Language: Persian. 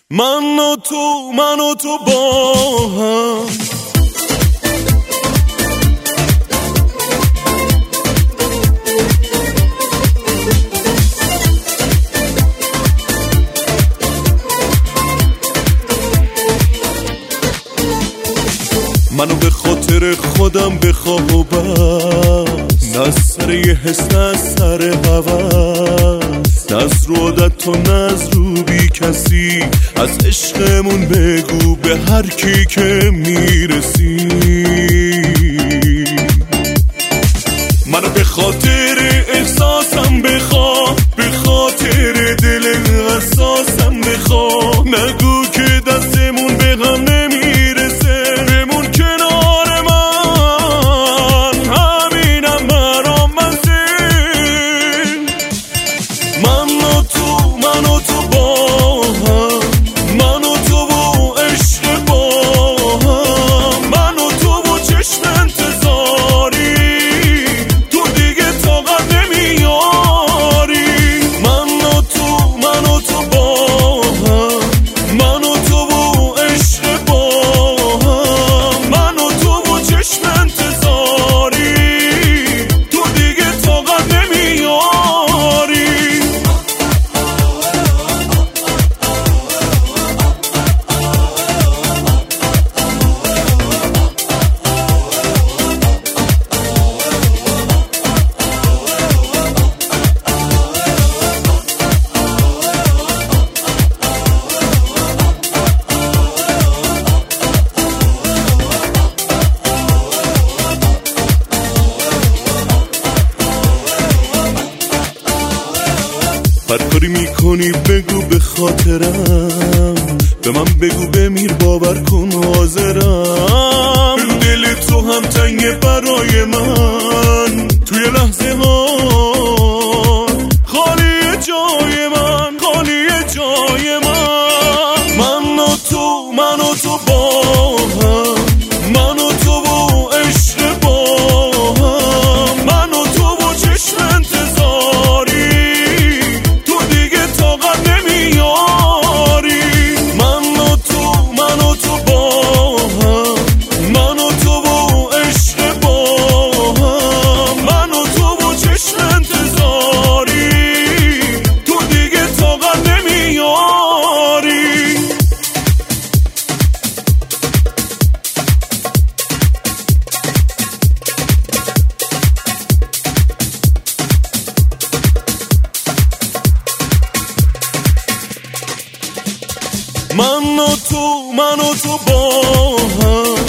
من و تو با هم منو به خاطر خودم بخواه و بس، نه از سر یه حس نه از سر هوس، نه از رو عادت تو نه از رو بی کسی. از عشقمون بگو به هر کی که میرسی. منو به خاطر احساسم بخواه، به خاطر دل حساسم بخواه. نگو که دستمون به هم نمیرسه، بمون کنار من، همینم برام منزل. من و تو با هم، من و تو و عشق با هم، من و تو و چشم انتظاری، تو دیگه طاقت نمیاری. من و تو با هم، من و تو و عشق با هم، من و تو و چشم انتظاری، تو دیگه طاقت نمیاری. هر کاری میکنی بگو به خاطرم، به من بگو بمیر باور کن حاضرم. بگو دل تو هم تنگه برای من، توی لحظه ها خالی جای من، خالی جای من. من و تو با هم، من و تو و عشق با هم، من و تو و چشم انتظاری، طاقت نمیاری. من و تو با هم، من و تو و عشق با هم، من و تو و چشم انتظاری، تو دیگه طاقت نمیاری. من و تو با هم.